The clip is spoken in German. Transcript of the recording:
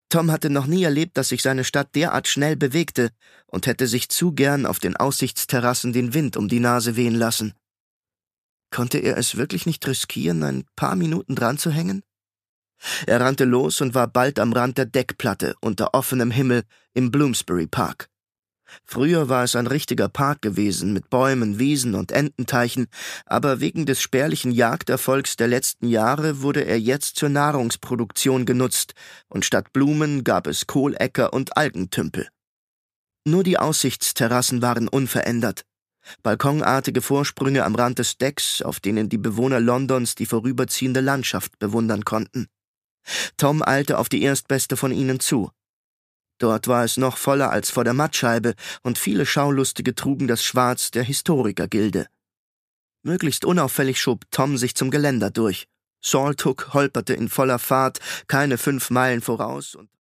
Tom hatte noch nie erlebt, dass sich seine Stadt derart schnell bewegte und hätte sich zu gern auf den Aussichtsterrassen den Wind um die Nase wehen lassen. Konnte er es wirklich nicht riskieren, ein paar Minuten dran zu hängen? Er rannte los und war bald am Rand der Deckplatte unter offenem Himmel im Bloomsbury Park. Früher war es ein richtiger Park gewesen, mit Bäumen, Wiesen und Ententeichen, aber wegen des spärlichen Jagderfolgs der letzten Jahre wurde er jetzt zur Nahrungsproduktion genutzt, und statt Blumen gab es Kohläcker und Algentümpel. Nur die Aussichtsterrassen waren unverändert. Balkonartige Vorsprünge am Rand des Decks, auf denen die Bewohner Londons die vorüberziehende Landschaft bewundern konnten. Tom eilte auf die erstbeste von ihnen zu. Dort war es noch voller als vor der Mattscheibe, und viele Schaulustige trugen das Schwarz der Historikergilde. Möglichst unauffällig schob Tom sich zum Geländer durch. Salthook holperte in voller Fahrt keine 5 Meilen voraus und